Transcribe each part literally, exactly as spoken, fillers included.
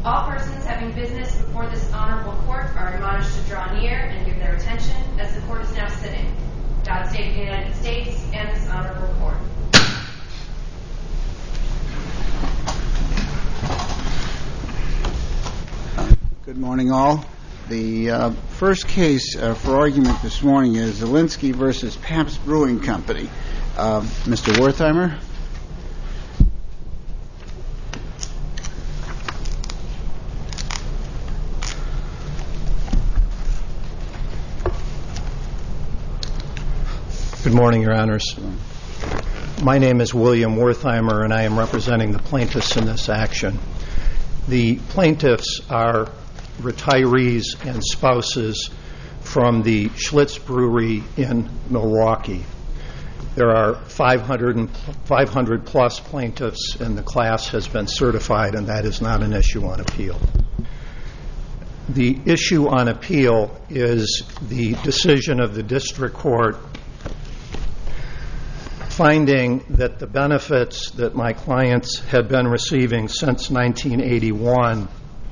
All persons having business before this honorable court are admonished to draw near and give their attention as the court is now sitting. God save the United States and this honorable court. Good morning, all. The uh, first case uh, for argument this morning is Zielinski versus Pabst Brewing Company. Uh, Mister Wertheimer. Good morning, Your Honors. My name is William Wertheimer, and I am representing the plaintiffs in this action. The plaintiffs are retirees and spouses from the Schlitz Brewery in Milwaukee. There are five hundred, five hundred plus plaintiffs, and the class has been certified, and that is not an issue on appeal. The issue on appeal is the decision of the district court finding that the benefits that my clients had been receiving since nineteen eighty-one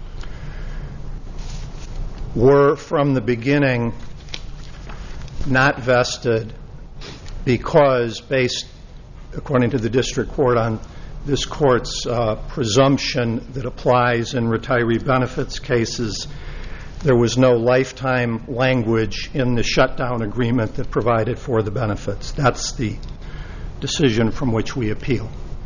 were from the beginning not vested because, based, according to the district court, on this court's uh, presumption that applies in retiree benefits cases, there was no lifetime language in the shutdown agreement that provided for the benefits. That's the decision from which we appeal.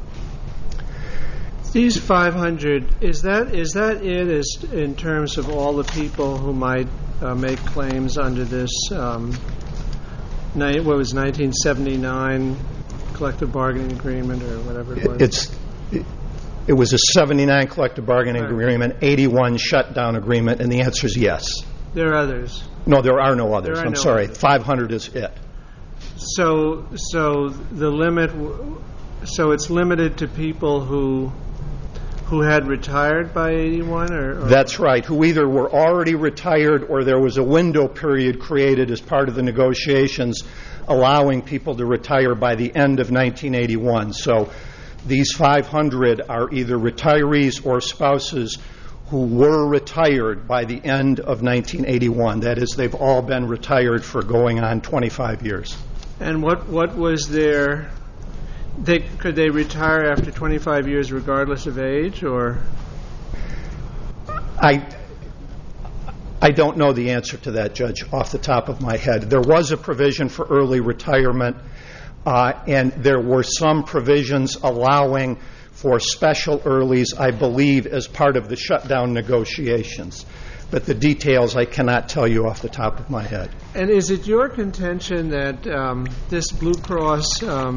These five hundred, is that is that it as in terms of all the people who might uh, make claims under this um, ni- what was nineteen seventy-nine collective bargaining agreement or whatever it was? It's it, it was a seventy-nine collective bargaining right. agreement, eighty-one shutdown agreement, and the answer is yes. There are others. No, there are no others. Are I'm no sorry. others. five hundred is it. So, so the limit, so it's limited to people who who had retired by eighty-one, or, or That's right. Who either were already retired or there was a window period created as part of the negotiations allowing people to retire by the end of nineteen eighty-one. So these five hundred are either retirees or spouses who were retired by the end of nineteen eighty-one. That is, they've all been retired for going on twenty-five years. And what, what was their, they, could they retire after twenty-five years regardless of age, or? I, I don't know the answer to that, Judge, off the top of my head. There was a provision for early retirement, uh, and there were some provisions allowing for special earlies, I believe, as part of the shutdown negotiations. But the details I cannot tell you off the top of my head. And is it your contention that um, this Blue Cross um,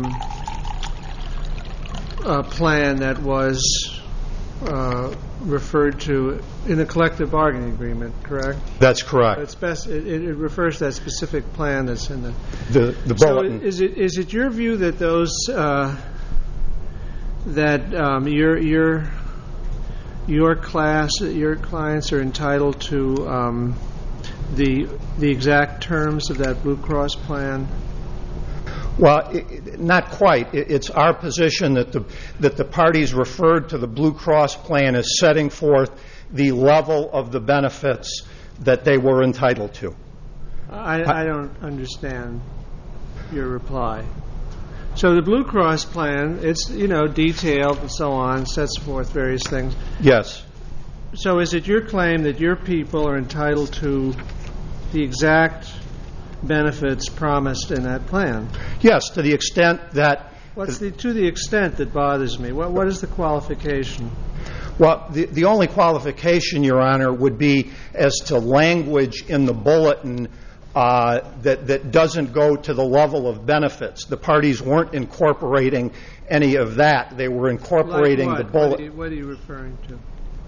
uh, plan that was uh, referred to in the collective bargaining agreement, correct? That's correct. It's best, it, it refers to that specific plan that's in the... The, the bulletin. So is it is it your view that those... Uh, that um, your your your class, your clients are entitled to um, the the exact terms of that Blue Cross plan? Well, it, not quite. It, it's our position that the that the parties referred to the Blue Cross plan as setting forth the level of the benefits that they were entitled to. I, I don't understand your reply. So the Blue Cross plan, it's, you know, detailed and so on, sets forth various things. Yes. So is it your claim that your people are entitled to the exact benefits promised in that plan? Yes, to the extent that... What's the, to the extent that bothers me? What, what is the qualification? Well, the, the only qualification, Your Honor, would be as to language in the bulletin Uh, that, that doesn't go to the level of benefits. The parties weren't incorporating any of that. They were incorporating like the bullet. What are, you, what are you referring to?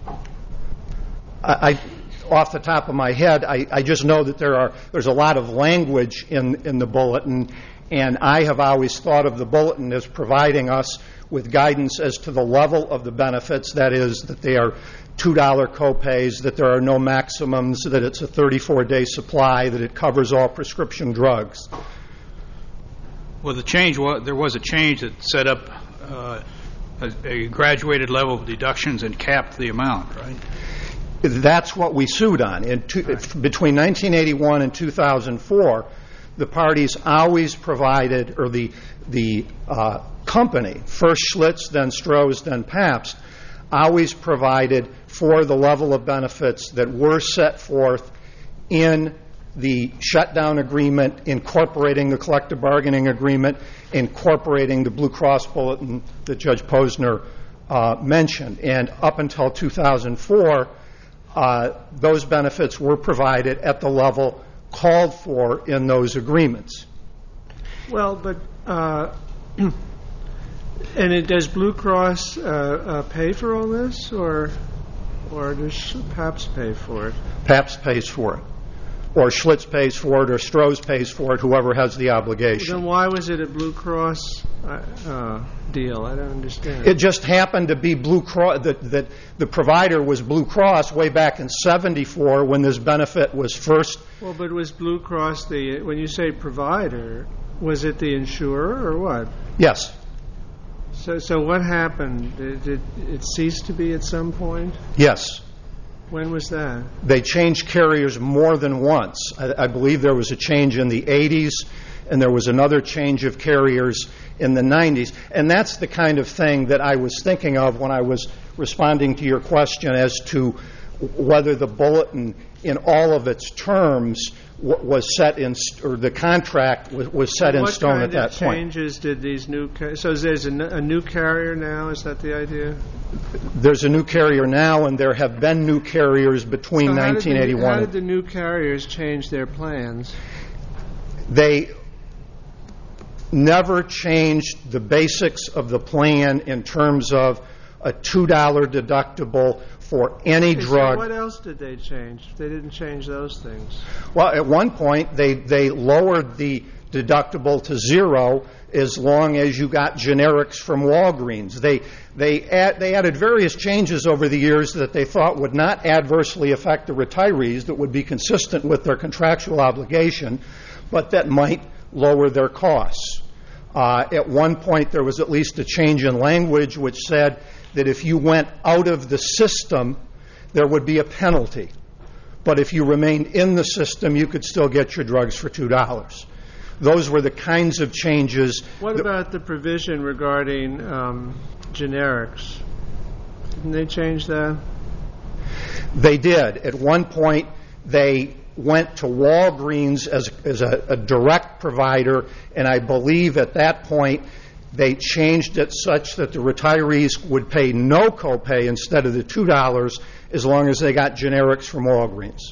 I, I, off the top of my head, I, I just know that there are there's a lot of language in, in the bulletin, and I have always thought of the bulletin as providing us with guidance as to the level of the benefits, that is, that they are two dollar copays, that there are no maximums, that it's a thirty-four day supply, that it covers all prescription drugs. Well, the change was, there was a change that set up uh, a, a graduated level of deductions and capped the amount, right? That's what we sued on. In two, between nineteen eighty-one and two thousand four, the parties always provided, or the the uh, company, first Schlitz, then Stroh's, then Pabst, always provided for the level of benefits that were set forth in the shutdown agreement, incorporating the collective bargaining agreement, incorporating the Blue Cross bulletin that Judge Posner uh, mentioned. And up until two thousand four, uh, those benefits were provided at the level called for in those agreements. Well, but uh, and it, does Blue Cross uh, uh, pay for all this, or or does Pabst pay for it? Pabst pays for it, or Schlitz pays for it, or Stroh's pays for it, whoever has the obligation. Then why was it a Blue Cross uh, uh, deal? I don't understand. It just happened to be Blue Cross, that, that the provider was Blue Cross way back in seventy-four when this benefit was first. Well, but was Blue Cross the, when you say provider, was it the insurer or what? Yes. So, so what happened? Did, did it cease to be at some point? Yes. When was that? They changed carriers more than once. I, I believe there was a change in the eighties, and there was another change of carriers in the nineties. And that's the kind of thing that I was thinking of when I was responding to your question as to whether the bulletin in all of its terms w- was set in, or the contract was, was set in stone at that point. What kind of changes did these new, car- so there's a, n- a new carrier now, is that the idea? There's a new carrier now, and there have been new carriers between so how nineteen eighty-one. Did the, how did the new carriers change their plans? They never changed the basics of the plan in terms of a two dollar deductible for any okay, drug. So what else did they change? They didn't change those things. Well, at one point, they, they lowered the deductible to zero as long as you got generics from Walgreens. They they add, they added various changes over the years that they thought would not adversely affect the retirees, that would be consistent with their contractual obligation, but that might lower their costs. Uh, at one point, there was at least a change in language which said that if you went out of the system, there would be a penalty. But if you remained in the system, you could still get your drugs for two dollars. Those were the kinds of changes. What about the provision regarding um, generics? Didn't they change that? They did. At one point, they went to Walgreens as, as a, a direct provider, and I believe at that point they changed it such that the retirees would pay no copay instead of the two dollars as long as they got generics from Walgreens.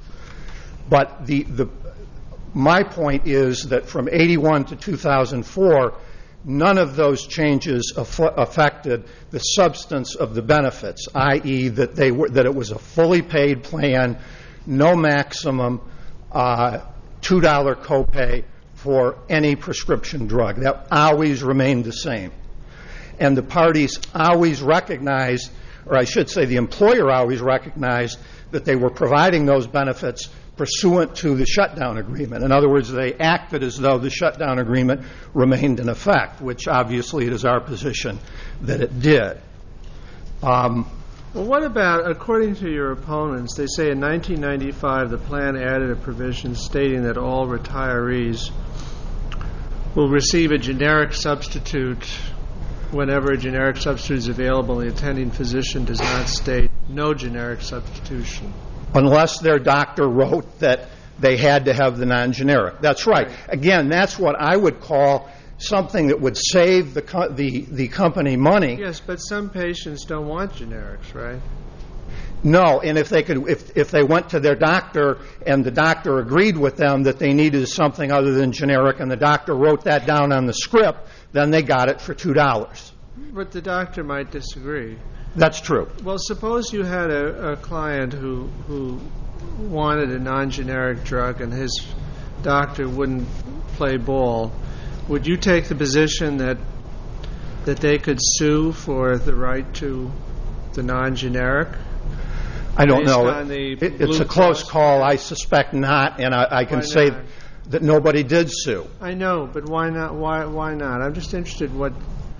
But the, the my point is that from eighty-one to two thousand four, none of those changes aff- affected the substance of the benefits, that is that they were, that it was a fully paid plan, no maximum, uh, two dollar copay for any prescription drug. That always remained the same. And the parties always recognized, or I should say the employer always recognized, that they were providing those benefits pursuant to the shutdown agreement. In other words, they acted as though the shutdown agreement remained in effect, which obviously it is our position that it did. Um, Well, what about, according to your opponents, they say in nineteen ninety-five the plan added a provision stating that all retirees will receive a generic substitute whenever a generic substitute is available and the attending physician does not state no generic substitution. Unless their doctor wrote that they had to have the non-generic. That's right. Again, that's what I would call something that would save the co- the, the company money. Yes, but some patients don't want generics, right? No, and if they could, if if they went to their doctor and the doctor agreed with them that they needed something other than generic, and the doctor wrote that down on the script, then they got it for two dollars. But the doctor might disagree. That's true. Well, suppose you had a, a client who who wanted a non-generic drug and his doctor wouldn't play ball. Would you take the position that that they could sue for the right to the non-generic? I don't Based know. on the It, it's Blue a close Cross? call. I suspect not, and I, I can Why say not? that nobody did sue. I know, but why not? Why why not? I'm just interested what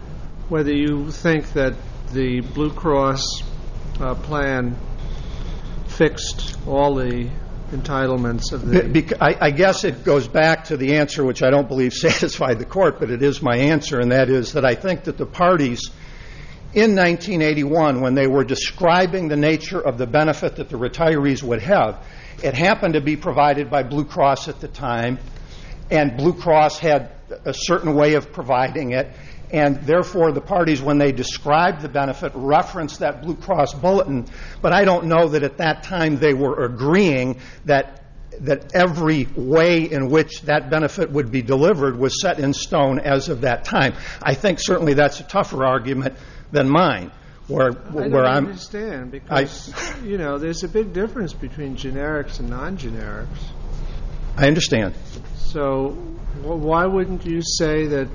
whether you think that the Blue Cross uh, plan fixed all the entitlements of the... Be- I, I guess it goes back to the answer, which I don't believe satisfied the court, but it is my answer, and that is that I think that the parties in nineteen eighty-one, when they were describing the nature of the benefit that the retirees would have, it happened to be provided by Blue Cross at the time, and Blue Cross had a certain way of providing it, and therefore the parties, when they described the benefit, referenced that Blue Cross bulletin, but I don't know that at that time they were agreeing that that every way in which that benefit would be delivered was set in stone as of that time. I think certainly that's a tougher argument than mine, where where I don't I'm understand, because, I, you know, there's a big difference between generics and non-generics. I understand. So why wouldn't you say that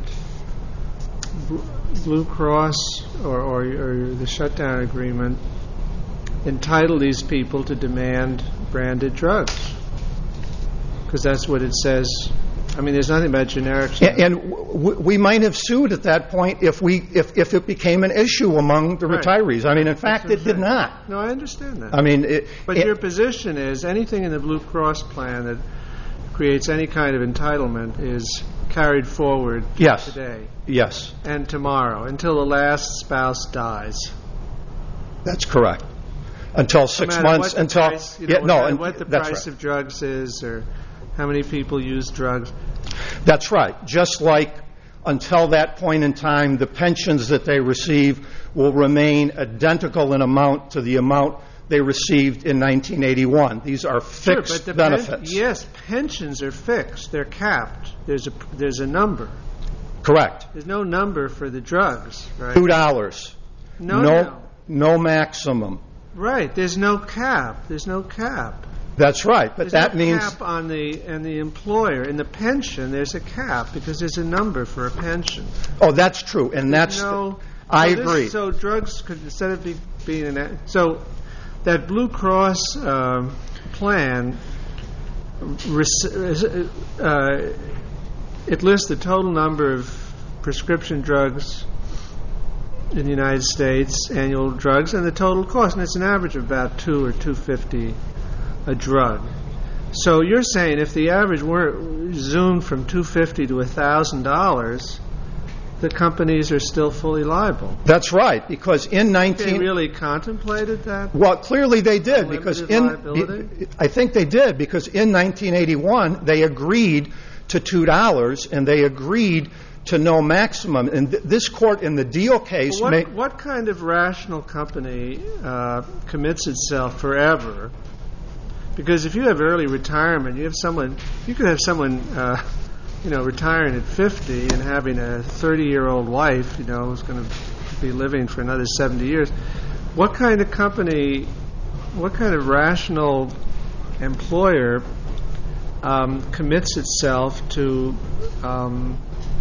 Blue Cross or, or, or the shutdown agreement entitle these people to demand branded drugs? Because that's what it says. I mean, there's nothing about generics. And, and w- we might have sued at that point if we if, if it became an issue among the Right. retirees. I mean, in fact, it did saying. not. No, I understand that. I mean, it, But it, your position is anything in the Blue Cross plan that creates any kind of entitlement is carried forward Yes. today yes, and tomorrow until the last spouse dies. that's correct. Until No six matter months. what the until price, you yeah, know, no, no matter and what the that's price right. of drugs is or how many people use drugs. That's right. Just like until that point in time, the pensions that they receive will remain identical in amount to the amount they received in nineteen eighty-one. These are fixed Sure, but the benefits. Pen- yes, pensions are fixed. They're capped. There's a there's a number. Correct. There's no number for the drugs, right? Two dollars. No, no, no. no maximum. Right. There's no cap. There's no cap. That's right. But There's that no means cap on the and the employer. In the pension, there's a cap because there's a number for a pension. oh, that's true, and that's no. I so this- agree. So drugs could instead of be, being an a- so that Blue Cross um, plan res- uh, it lists the total number of prescription drugs in the United States, annual drugs, and the total cost, and it's an average of about two or two fifty a drug. So you're saying if the average were zoomed from two fifty to a thousand dollars, the companies are still fully liable. That's right, because in They nineteen really contemplated that? well, clearly they did, because Limited in liability? I think they did, because in nineteen eighty-one they agreed to two dollars and they agreed to no maximum. And th- this court in the Deal case What, may, what kind of rational company uh, commits itself forever? Because if you have early retirement, you have someone, you could have someone, uh, you know, retiring at fifty and having a thirty-year-old wife, you know, who's going to be living for another seventy years. What kind of company, what kind of rational employer um, commits itself to um,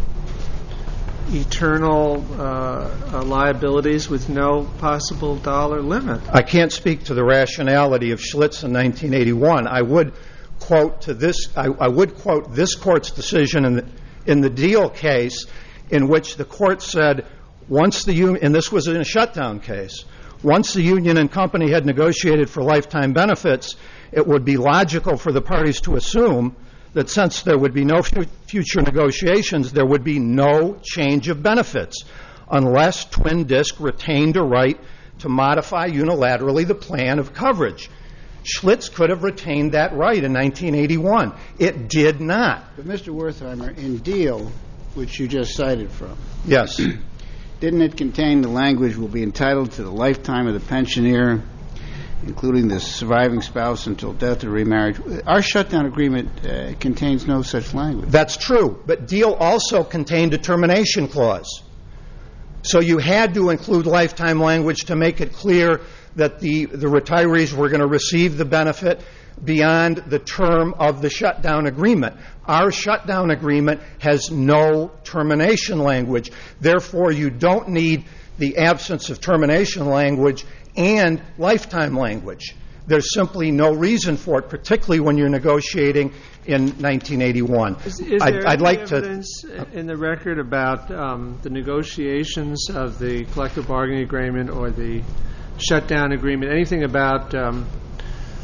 eternal uh, uh, liabilities with no possible dollar limit? I can't speak to the rationality of Schlitz in nineteen eighty-one. I would quote to this. I, I would quote this court's decision in the in the Deal case, in which the court said, once the union, and this was in a shutdown case, once the union and company had negotiated for lifetime benefits, it would be logical for the parties to assume that since there would be no f- future negotiations, there would be no change of benefits unless Twin Disc retained a right to modify unilaterally the plan of coverage. Schlitz could have retained that right in nineteen eighty-one. It did not. But Mister Wertheimer, in Deal, which you just cited from, Yes. didn't it contain the language will be entitled to the lifetime of the pensioner, including the surviving spouse until death or remarriage? Our shutdown agreement uh, contains no such language. That's true. But Deal also contained a termination clause. So you had to include lifetime language to make it clear that the, the retirees were going to receive the benefit beyond the term of the shutdown agreement. Our shutdown agreement has no termination language. Therefore, you don't need the absence of termination language and lifetime language. There's simply no reason for it, particularly when you're negotiating in nineteen eighty-one. Is, is I'd, there I'd any like evidence to. in the record about um, the negotiations of the collective bargaining agreement or the shutdown agreement? Anything about um,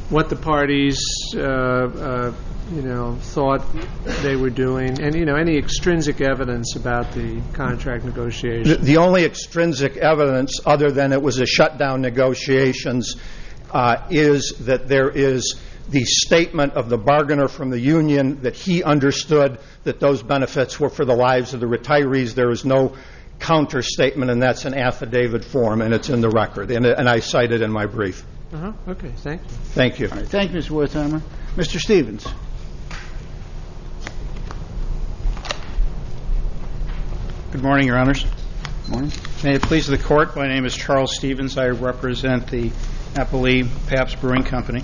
what the parties, uh, uh, you know, thought they were doing, and, you know, any extrinsic evidence about the contract negotiation. The, the only extrinsic evidence, other than it was a shutdown negotiations, uh, is that there is the statement of the bargainer from the union that he understood that those benefits were for the lives of the retirees. There is no counter statement, and that's an affidavit form, and it's in the record, and, and I cite it in my brief. Uh-huh. Okay, thank you. Thank you. All right, thank you, Mister Wertheimer. Mister Stevens. Good morning, Your Honors. Good morning. May it please the Court, my name is Charles Stevens. I represent the Applee Pabst Brewing Company.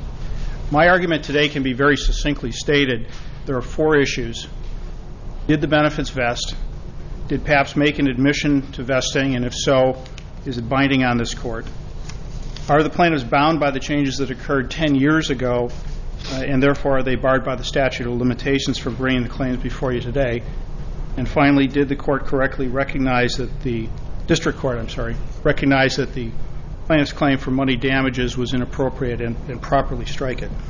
My argument today can be very succinctly stated. There are four issues. Did the benefits vest? Did Pabst make an admission to vesting, and if so, is it binding on this Court? Are the plaintiffs bound by the changes that occurred ten years ago, uh, and therefore are they barred by the statute of limitations for bringing the claims before you today? And finally, did the Court correctly recognize that the District Court, I'm sorry, recognize that the plaintiff's claim for money damages was inappropriate and, and properly strike it?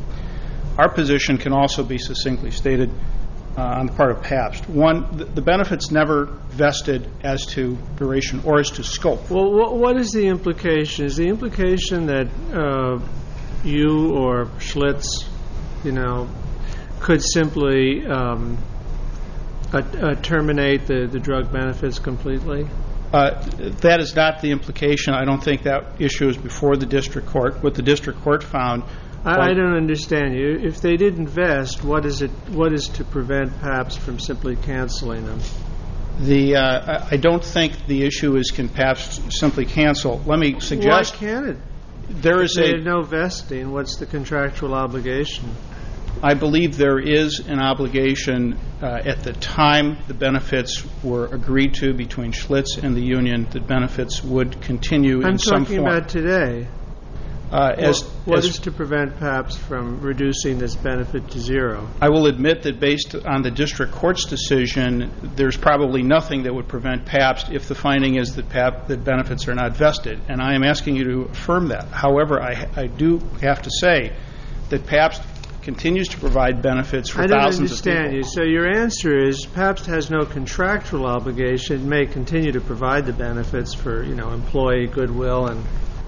Our position can also be succinctly stated uh, on the part of Pabst. One, the, the benefits never vested as to duration or as to scope. Well, what, what is the implication? Is the implication that uh, you or Schlitz, you know, could simply um, uh, uh, terminate the, the drug benefits completely? Uh, that is not the implication. I don't think that issue is before the District Court. What the District Court found... I, I don't understand you. If they didn't vest, what is it? What is to prevent Pabst from simply canceling them? The uh, I don't think the issue is can Pabst simply cancel. Let me suggest... Why can't it? There is if a... there's no vesting, what's the contractual obligation? I believe there is an obligation uh, at the time the benefits were agreed to between Schlitz and the union that benefits would continue I'm in some form. talking about today. Uh, as, what as is to prevent Pabst from reducing this benefit to zero? I will admit that based on the District Court's decision, there's probably nothing that would prevent Pabst if the finding is that, Pab, that benefits are not vested. And I am asking you to affirm that. However, I, I do have to say that Pabst continues to provide benefits for thousands of people. I don't understand you. So your answer is Pabst has no contractual obligation, may continue to provide the benefits for, you know, employee goodwill, and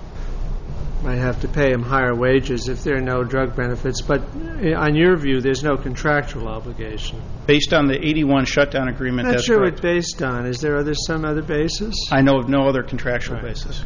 might have to pay them higher wages if there are no drug benefits. But on your view, there's no contractual obligation. Based on the eighty-one shutdown agreement, I'm not that's sure correct. what based on. Is there other, some other basis? I know of no other contractual Right. basis.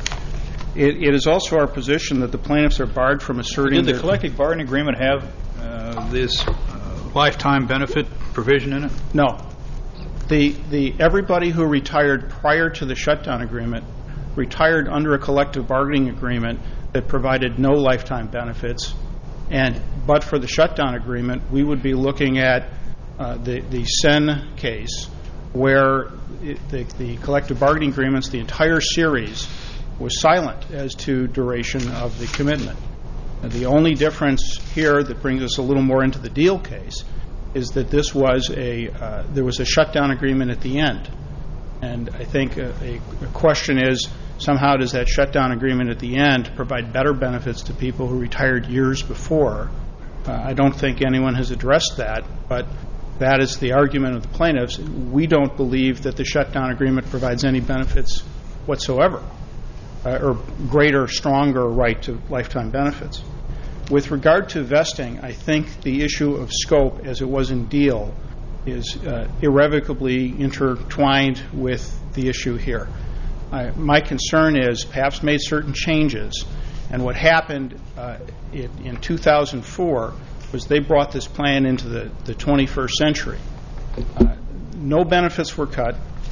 It, it is also our position that the plaintiffs are barred from asserting Did the that- collective bargaining agreement have uh, this uh, lifetime benefit provision in it? No. The, the, everybody who retired prior to the shutdown agreement retired under a collective bargaining agreement that provided no lifetime benefits. And but for the shutdown agreement, we would be looking at uh, the, the Sen case where it, the, the collective bargaining agreements, the entire series, was silent as to duration of the commitment. And the only difference here that brings us a little more into the Deal case is that this was a uh, there was a shutdown agreement at the end, and I think a, a, a question is somehow does that shutdown agreement at the end provide better benefits to people who retired years before? Uh, I don't think anyone has addressed that, but that is the argument of the plaintiffs. We don't believe that the shutdown agreement provides any benefits whatsoever, uh, or greater, stronger right to lifetime benefits. With regard to vesting, I think the issue of scope, as it was in Deal, is uh, irrevocably intertwined with the issue here. Uh, my concern is Pabst made certain changes, and what happened uh, in, in two thousand four was they brought this plan into the, the twenty-first century. Uh, no benefits were cut,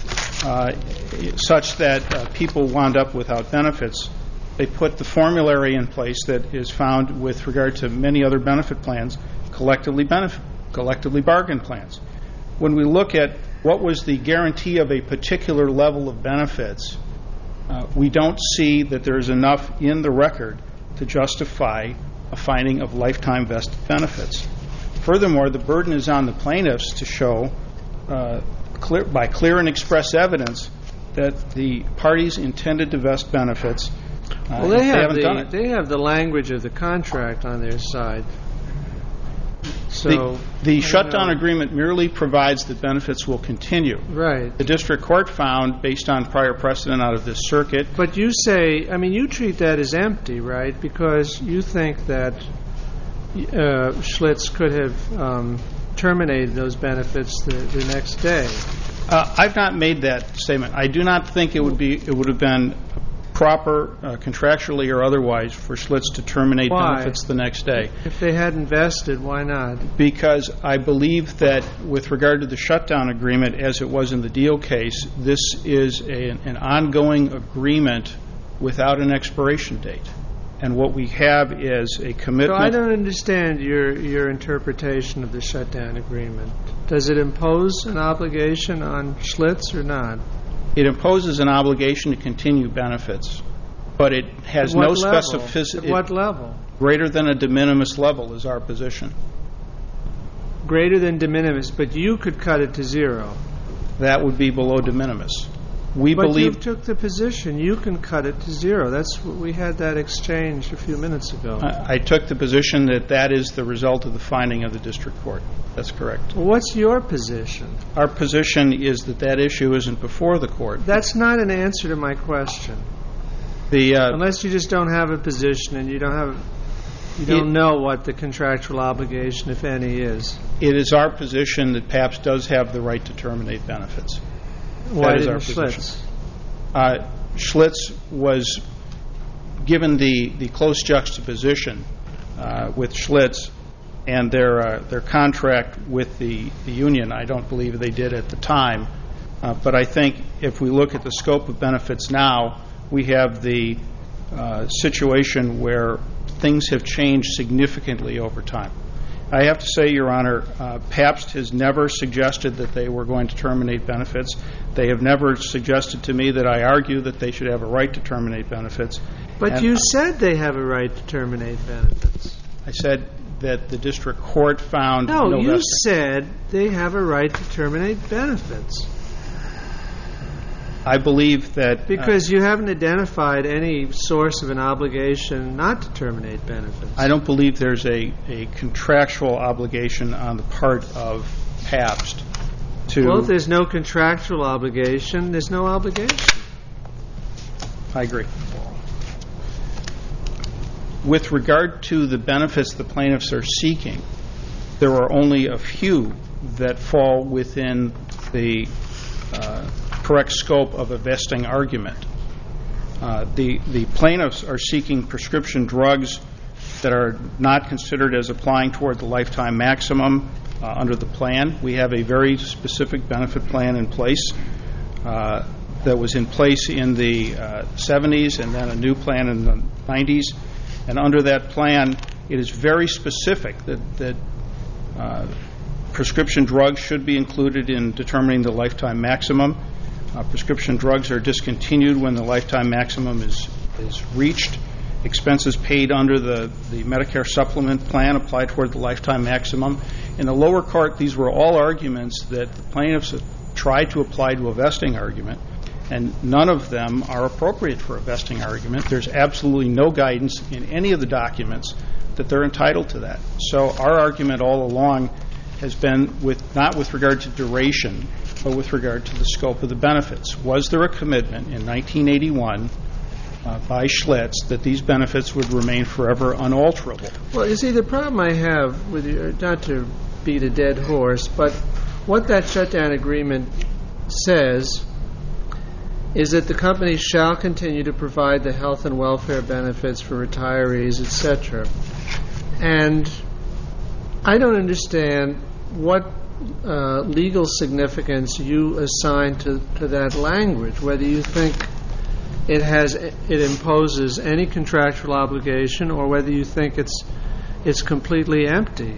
uh, such that uh, people wound up without benefits. They put the formulary in place that is found with regard to many other benefit plans, collectively benefit, collectively bargain plans. When we look at what was the guarantee of a particular level of benefits, uh, we don't see that there's enough in the record to justify a finding of lifetime vested benefits. Furthermore, the burden is on the plaintiffs to show uh, clear, by clear and express evidence that the parties intended to vest benefits Uh, Well, they have haven't done the, it. they have the language of the contract on their side. So The, the I shutdown don't know. agreement merely provides that benefits will continue. Right. The district court found, based on prior precedent out of this circuit, But you say, I mean, you treat that as empty, right? Because you think that uh, Schlitz could have um, terminated those benefits the, the next day. uh, I've not made that statement. I do not think it would be it would have been proper, uh, contractually or otherwise, for Schlitz to terminate Why? benefits the next day. If they had invested, why not? Because I believe that with regard to the shutdown agreement, as it was in the Deal case, this is a, an ongoing agreement without an expiration date. And what we have is a So commitment. I don't understand your, your interpretation of the shutdown agreement. Does it impose an obligation on Schlitz or not? It imposes an obligation to continue benefits, but it has At what no level? specificity. At what level? Greater than a de minimis level is our position. Greater than de minimis, but you could cut it to zero. That would be below de minimis. We But you believe took the position you can cut it to zero. That's what we had that exchange a few minutes ago. I I took the position that that is the result of the finding of the district court. That's correct. Well, what's your position? Our position is that that issue isn't before the court. That's not an answer to my question. The uh, Unless you just don't have a position and you don't have, you don't It- know what the contractual obligation, if any, is. it is our position that PAPS does have the right to terminate benefits. Why is our didn't position. Schlitz? Uh, Schlitz was given the, the close juxtaposition uh, with Schlitz and their uh, their contract with the, the union. I don't believe they did at the time, uh, but I think if we look at the scope of benefits now, we have the uh, situation where things have changed significantly over time. I have to say, Your Honor, uh, PAPS has never suggested that they were going to terminate benefits. They have never suggested to me that I argue that they should have a right to terminate benefits. But And you said they have a right to terminate benefits. I said that the district court found No, no you vesting. said they have a right to terminate benefits. I believe that uh, Because you haven't identified any source of an obligation not to terminate benefits. I don't believe there's a, a contractual obligation on the part of PAPS to. Well, if there's no contractual obligation, there's no obligation. I agree. With regard to the benefits the plaintiffs are seeking, there are only a few that fall within the uh, correct scope of a vesting argument. Uh, the, the plaintiffs are seeking prescription drugs that are not considered as applying toward the lifetime maximum uh, under the plan. We have a very specific benefit plan in place uh, that was in place in the uh, seventies and then a new plan in the nineties. And under that plan, it is very specific that, that uh, prescription drugs should be included in determining the lifetime maximum. Uh, prescription drugs are discontinued when the lifetime maximum is, is reached. Expenses paid under the, the Medicare supplement plan apply toward the lifetime maximum. In the lower court, these were all arguments that the plaintiffs have tried to apply to a vesting argument, and none of them are appropriate for a vesting argument. There's absolutely no guidance in any of the documents that they're entitled to that. So our argument all along has been with not with regard to duration, but with regard to the scope of the benefits. Was there a commitment in nineteen eighty-one uh, by Schlitz that these benefits would remain forever unalterable? Well, you see, the problem I have with you, not to beat a dead horse, but what that shutdown agreement says is that the company shall continue to provide the health and welfare benefits for retirees, et cetera. And I don't understand what uh, legal significance you assign to, to that language, whether you think it has it imposes any contractual obligation or whether you think it's it's completely empty.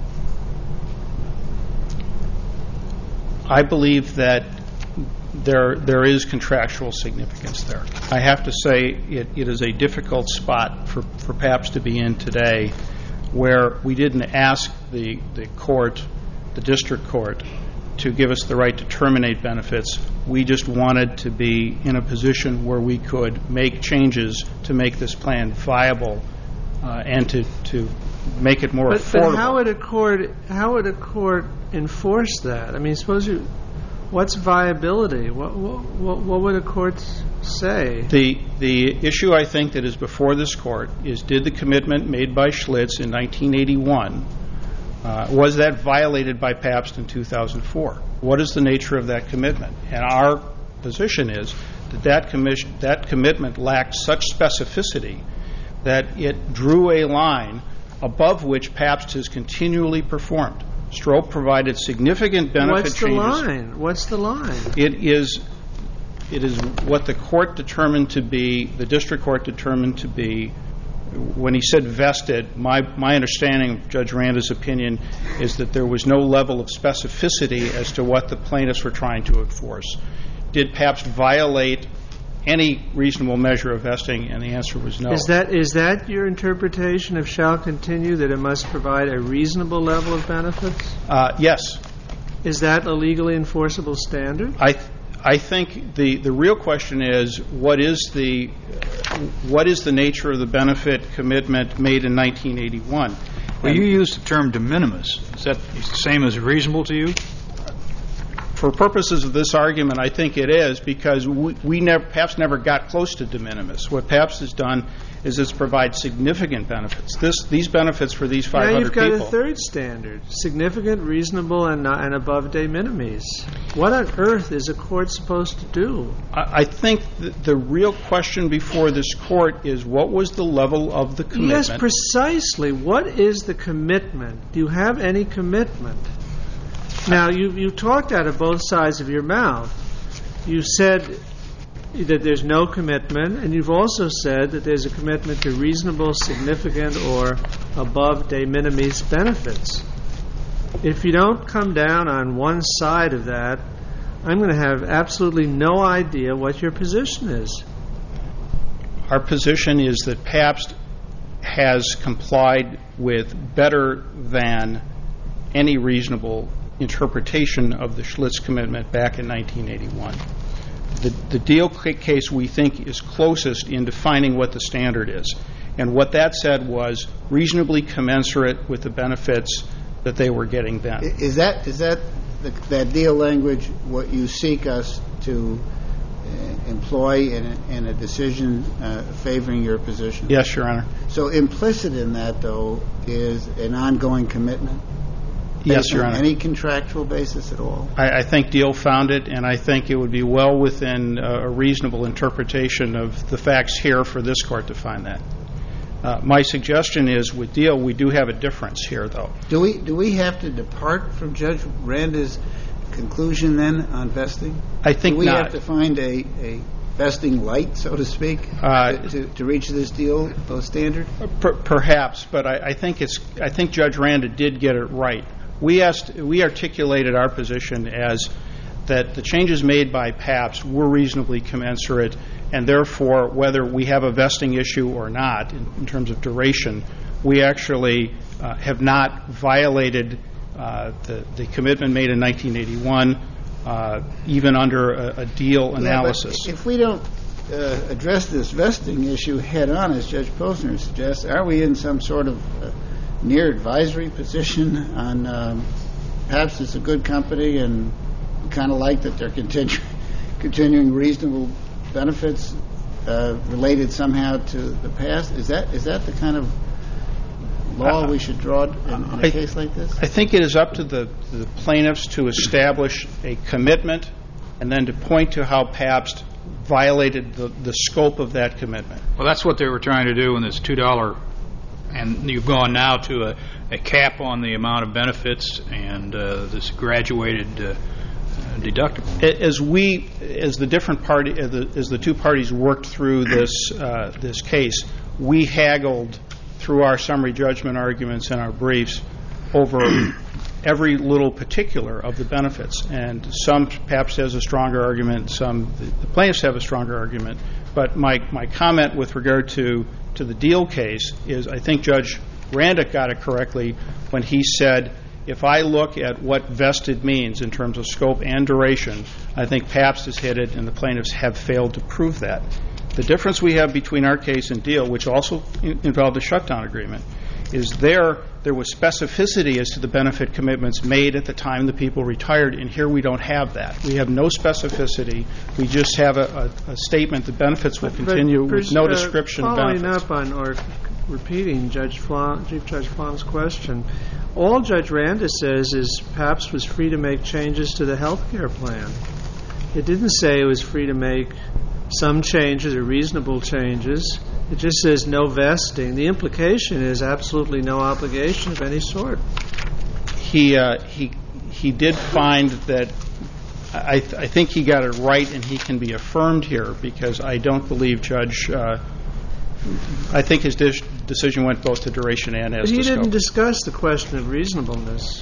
I believe that there there is contractual significance there. I have to say it, it is a difficult spot for, for PAPS to be in today, where we didn't ask the, the court, the district court, to give us the right to terminate benefits. We just wanted to be in a position where we could make changes to make this plan viable uh, and to, to make it more but, affordable. But how would a court how would a court enforce that? I mean, suppose you, what's viability? What what, what would a court say? The the issue I think that is before this court is, did the commitment made by Schlitz in nineteen eighty-one, uh, was that violated by Pabst in two thousand four? What is the nature of that commitment? And our position is that that, commission, that commitment lacked such specificity that it drew a line above which Pabst has continually performed. Strobe provided significant benefit What's the changes. line? What's the line? It is, it is what the court determined to be, the district court determined to be, when he said vested, my, my understanding of Judge Randa's opinion is that there was no level of specificity as to what the plaintiffs were trying to enforce. Did Pabst violate any reasonable measure of vesting? And the answer was no. Is that is that your interpretation of shall continue, that it must provide a reasonable level of benefits? Uh, yes. Is that a legally enforceable standard? I th- I think the, the real question is, what is the what is the nature of the benefit commitment made in nineteen eighty-one? Well, you used the term de minimis. Is that the same as reasonable to you? For purposes of this argument, I think it is, because we, we never, Pabst never got close to de minimis. What Pabst has done is it's provide significant benefits. This, these benefits for these five hundred people. Now you've got people, a third standard: significant, reasonable, and not, and above de minimis. What on earth is a court supposed to do? I, I think the, the real question before this court is, what was the level of the commitment? Yes, precisely. What is the commitment? Do you have any commitment? Now, you you talked out of both sides of your mouth. You said that there's no commitment, and you've also said that there's a commitment to reasonable, significant, or above de minimis benefits. If you don't come down on one side of that, I'm going to have absolutely no idea what your position is. Our position is that Pabst has complied with better than any reasonable interpretation of the Schlitz commitment back in nineteen eighty-one. The, the Deal case, we think, is closest in defining what the standard is. And what that said was reasonably commensurate with the benefits that they were getting then. Is that is that the, that Deal language what you seek us to uh, employ in a, in a decision uh, favoring your position? Yes, Your Honor. So implicit in that, though, is an ongoing commitment? Yes, Your Honor. Any contractual basis at all? I, I think Deal found it, and I think it would be well within uh, a reasonable interpretation of the facts here for this court to find that. Uh, my suggestion is, with Deal, we do have a difference here, though. Do we do we have to depart from Judge Randa's conclusion then on vesting? I think do we not. have to find a, a vesting light, so to speak, Uh, to, to, to reach this Deal standard? Per, perhaps, but I, I think it's. I think Judge Randa did get it right. We asked, we articulated our position as that the changes made by Pabst were reasonably commensurate, and therefore, whether we have a vesting issue or not, in, in terms of duration, we actually uh, have not violated uh, the, the commitment made in nineteen eighty-one, uh, even under a, a Deal analysis. Yeah, but if we don't uh, address this vesting issue head on, as Judge Posner suggests, are we in some sort of uh, near advisory position on um, Pabst is a good company and kind of like that they're continu- continuing reasonable benefits uh, related somehow to the past? Is that is that the kind of law uh, we should draw in, in a I, case like this? I think it is up to the, the plaintiffs to establish a commitment and then to point to how Pabst violated the, the scope of that commitment. Well, that's what they were trying to do in this two dollar, and you've gone now to a, a cap on the amount of benefits and uh, this graduated uh, deductible. As we, as the different party, as the, as the two parties worked through this uh, this case, we haggled through our summary judgment arguments and our briefs over every little particular of the benefits. And some Pabst has a stronger argument, some the, the plaintiffs have a stronger argument. But my, my comment with regard to, to the Deal case is I think Judge Randa got it correctly when he said if I look at what vested means in terms of scope and duration, I think Pabst has hit it, and the plaintiffs have failed to prove that. The difference we have between our case and Deal, which also in- involved a shutdown agreement, is there there was specificity as to the benefit commitments made at the time the people retired, and here we don't have that. We have no specificity. We just have a, a, a statement that benefits will continue but, with no uh, description of following benefits. Following up on, or repeating Judge Flom, Chief Judge Flom's question, all Judge Randa says is Pabst was free to make changes to the health care plan. It didn't say it was free to make some changes or reasonable changes. It just says no vesting. The implication is absolutely no obligation of any sort. He uh, he he did find that. I, th- I think he got it right, and he can be affirmed here because I don't believe Judge. Uh, I think his de- decision went both to duration and as but he to scope. didn't discuss the question of reasonableness.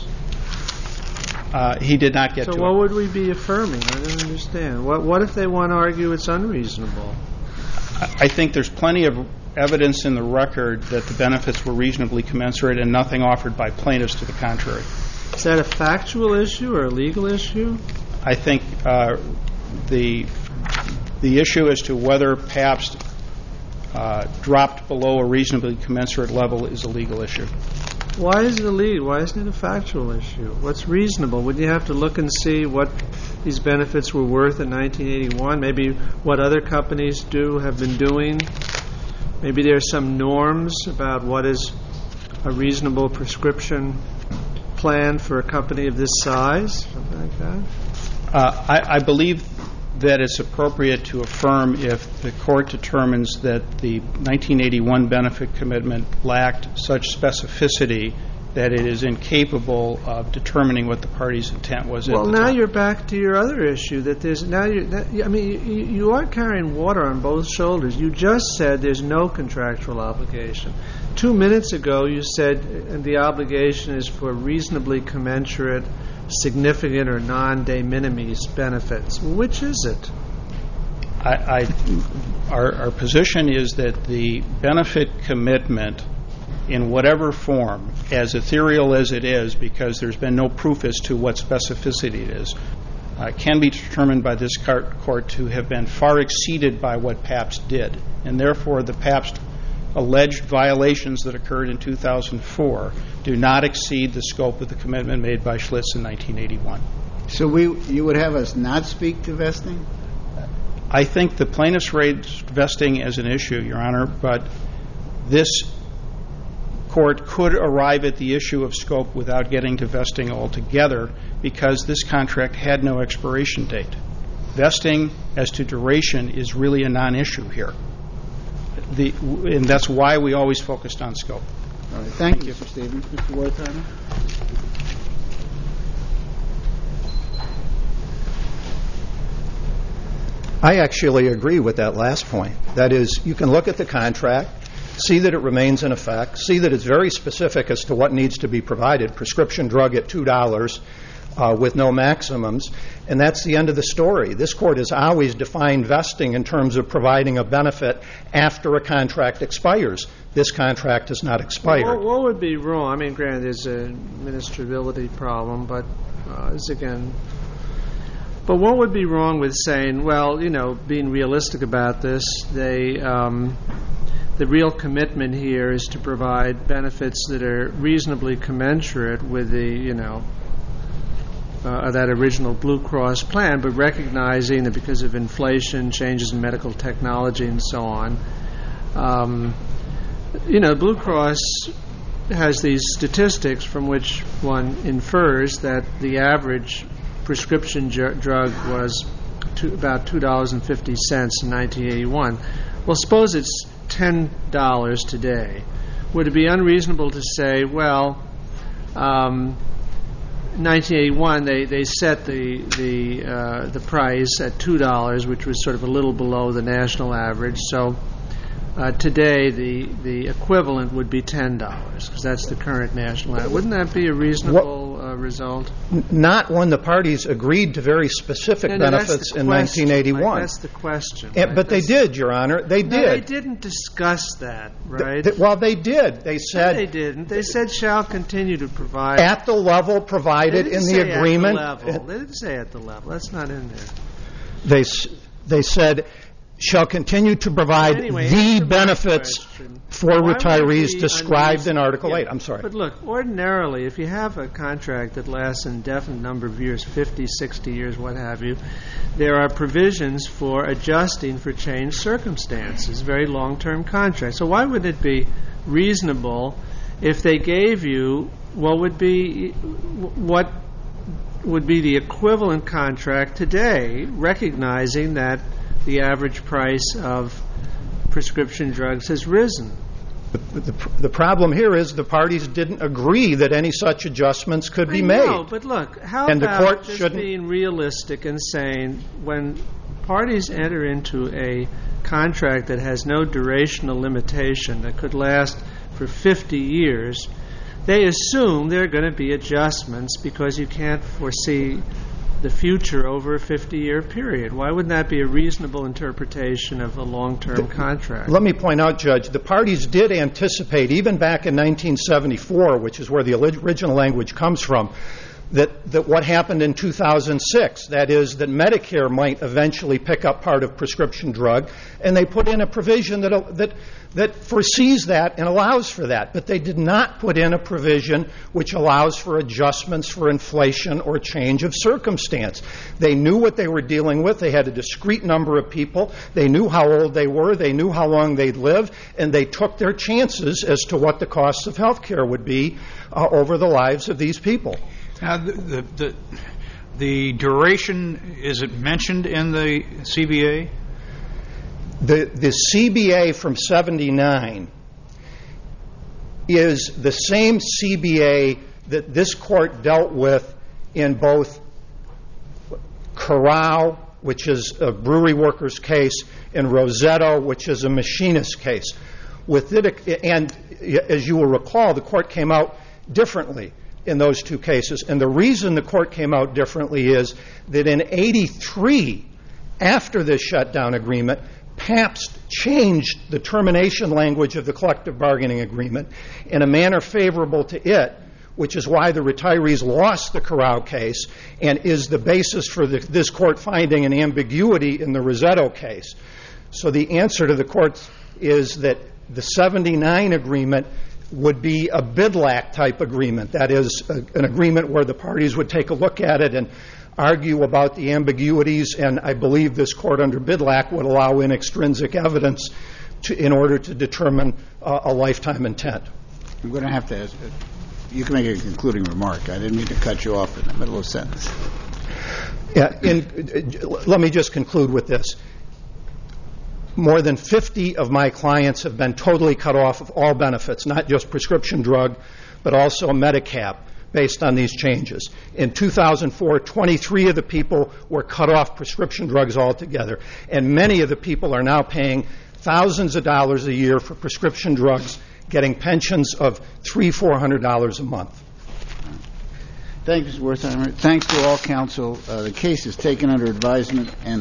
Uh, he did not get so to it. So what would we be affirming? I don't understand. What what if they want to argue it's unreasonable? I think there's plenty of evidence in the record that the benefits were reasonably commensurate and nothing offered by plaintiffs to the contrary. Is that a factual issue or a legal issue? I think uh, the the issue as to whether Pabst uh, dropped below a reasonably commensurate level is a legal issue. Why is it a legal? Why isn't it a factual issue? What's reasonable? Wouldn't you have to look and see what these benefits were worth in nineteen eighty-one? Maybe what other companies do have been doing? Maybe there are some norms about what is a reasonable prescription plan for a company of this size, something like that? Uh, I, I believe that it's appropriate to affirm if the court determines that the nineteen eighty-one benefit commitment lacked such specificity that it is incapable of determining what the party's intent was. Well, at the now time. you're back to your other issue that there's now. You're, that, I mean, you, you are carrying water on both shoulders. You just said there's no contractual obligation. Two minutes ago, you said uh, the obligation is for reasonably commensurate, significant, or non-de minimis benefits. Which is it? I, I, our, our position is that the benefit commitment, in whatever form, as ethereal as it is, because there's been no proof as to what specificity it is, uh, can be determined by this court to have been far exceeded by what Pabst did. And therefore, the Pabst alleged violations that occurred in two thousand four do not exceed the scope of the commitment made by Schlitz in nineteen eighty-one. So we, you would have us not speak to vesting? I think the plaintiffs raised vesting as an issue, Your Honor, but this court could arrive at the issue of scope without getting to vesting altogether because this contract had no expiration date. Vesting as to duration is really a non-issue here. The, and that's why we always focused on scope. All right. Thank, Thank you, Mister Stevens. Mister Wertheimer? I actually agree with that last point. That is, you can look at the contract, see that it remains in effect, see that it's very specific as to what needs to be provided, prescription drug at two dollars uh, with no maximums, and that's the end of the story. This court has always defined vesting in terms of providing a benefit after a contract expires. This contract has not expired. What, what would be wrong? I mean, granted, there's an administrability problem, but uh, it's again... But what would be wrong with saying, well, you know, being realistic about this, they... Um, The real commitment here is to provide benefits that are reasonably commensurate with the, you know, uh, that original Blue Cross plan, but recognizing that because of inflation, changes in medical technology, and so on, um, you know, Blue Cross has these statistics from which one infers that the average prescription ju- drug was to about two dollars and fifty cents in nineteen eighty-one. Well, suppose it's ten dollars today. Would it be unreasonable to say, well, um, nineteen eighty-one they, they set the the uh, the price at two dollars, which was sort of a little below the national average. So uh, today the, the equivalent would be ten dollars, because that's the current national average. Wouldn't that be a reasonable uh, result? N- Not when the parties agreed to very specific No, no, that's benefits the in question, nineteen eighty-one. Mike, that's the question. Eh, right? but they That's- did, Your Honor. They No, did. they didn't discuss that, right? Th- well, they did. They No, said they didn't. They said shall continue to provide. at the level They provided didn't in say the agreement. At the level. They didn't say at the level. That's not in there. They s- they said shall continue to provide Anyway, the answer my benefits question. for Why would it retirees be described in unreasonable- Article Yeah, eight. I'm sorry. But look, ordinarily, if you have a contract that lasts an indefinite number of years, fifty, sixty years, what have you, there are provisions for adjusting for changed circumstances, very long-term contracts. So why would it be reasonable if they gave you what would be what would be the equivalent contract today, recognizing that the average price of prescription drugs has risen? The, the, the problem here is the parties didn't agree that any such adjustments could be I made. know, but look, how And the about court just shouldn't- being realistic and saying when parties enter into a contract that has no durational limitation that could last for fifty years, they assume there are going to be adjustments because you can't foresee the future over a fifty-year period. Why wouldn't that be a reasonable interpretation of a long-term contract? Let me point out, Judge, the parties did anticipate, even back in nineteen seventy-four, which is where the original language comes from, that, that what happened in two thousand six, that is, that Medicare might eventually pick up part of prescription drug, and they put in a provision that, that, that foresees that and allows for that. But they did not put in a provision which allows for adjustments for inflation or change of circumstance. They knew what they were dealing with. They had a discrete number of people. They knew how old they were. They knew how long they'd live. And they took their chances as to what the costs of health care would be uh, over the lives of these people. Now, the, the, the, the duration, is it mentioned in the C B A? The, the C B A from seventy-nine is the same C B A that this court dealt with in both Corral, which is a brewery workers case, and Rosetto, which is a machinist case. With it, and as you will recall, the court came out differently in those two cases. And the reason the court came out differently is that in eighty-three, after this shutdown agreement, Pabst changed the termination language of the collective bargaining agreement in a manner favorable to it, which is why the retirees lost the Corral case and is the basis for the, this court finding an ambiguity in the Rosetto case. So the answer to the court is that the seventy-nine agreement would be a BIDLAC type agreement. That is, a, an agreement where the parties would take a look at it and argue about the ambiguities, and I believe this court under BIDLAC would allow in extrinsic evidence to, in order to determine uh, a lifetime intent. I'm going to have to ask, you can make a concluding remark. I didn't mean to cut you off in the middle of a sentence. Yeah, in, uh, let me just conclude with this. More than fifty of my clients have been totally cut off of all benefits, not just prescription drug, but also Medicap, based on these changes. In two thousand four, twenty-three of the people were cut off prescription drugs altogether, and many of the people are now paying thousands of dollars a year for prescription drugs, getting pensions of three, four hundred dollars a month. Thank you, Mister Wertheimer. Thanks to all counsel. Uh, the case is taken under advisement and